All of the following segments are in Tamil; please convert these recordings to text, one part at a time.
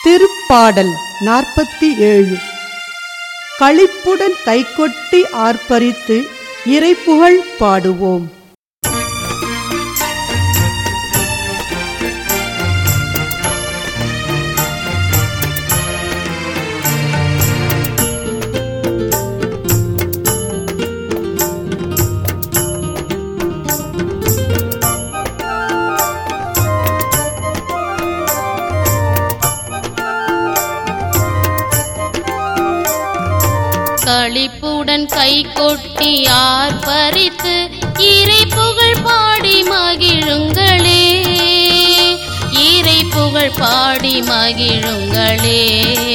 திருப்பாடல் 47. களிப்புடன் கைகொட்டி ஆர்ப்பரித்து இறைப்புகழ் பாடுவோம். களிப்புடன் கைகொட்டி ஆர்ப்பரித்து இறைப்புகழ் பாடி மகிழுங்களே, இறைப்புகழ் பாடி மகிழுங்களே.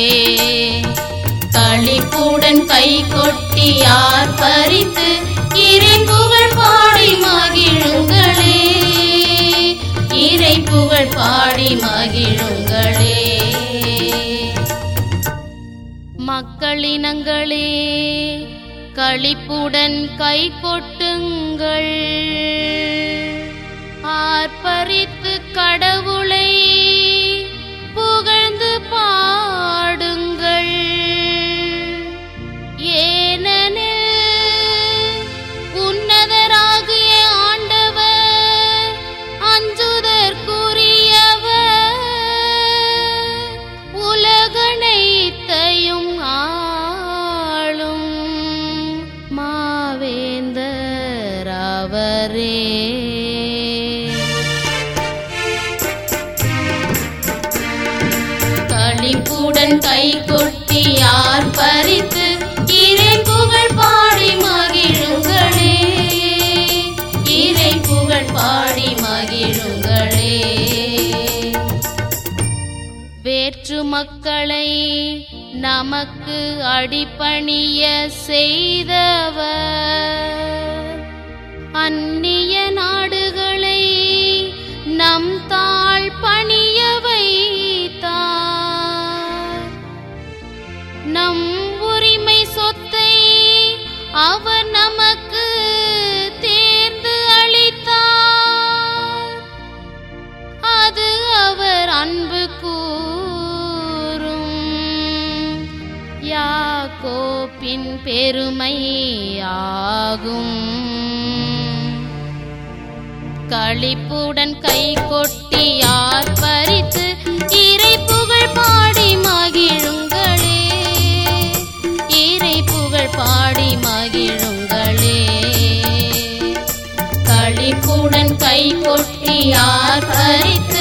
களிப்புடன் கைகொட்டி ஆர்ப்பரித்து இறைப்புகழ் பாடி மகிழுங்களே, இறைப்புகழ் பாடி மகிழுங்களே. மக்களினங்களே, களிப்புடன் கை கொட்டுங்கள், ஆர்ப்பரித்து கடவுளை புகழ்ந்து பாடுங்கள். ஏனெனில் உன்னதராகிய ஆண்டவர் அஞ்சுதற்குரியவர், உலகனைத்தையும் ஆளும் மாவேந்தர் அவரே. களிப்புடன் கைகொட்டி ஆர்ப்பரித்து இறைப்புகழ் பாடி மகிழுங்களே, இறைப்புகழ் பாடி மகிழுங்களே. வேற்று மக்களை நமக்கு அடிபணிய செய்தவர், அந்நிய நாடுகளை நம் தாழ் பணிய வைத்தார். நம் உரிமை சொத்தை அவர் நமக்கு தேர்ந்து அளித்தார். அது அவர் அன்பு கூறும் யாக்கோபின் பெருமையாகும். களிப்புடன் கைகொட்டி ஆர்ப்பரித்து இறைப்புகழ் பாடி மகிழுங்களே, இறைப்புகழ் பாடி மகிழுங்களே. களிப்புடன் கைகொட்டி ஆர்ப்பரித்து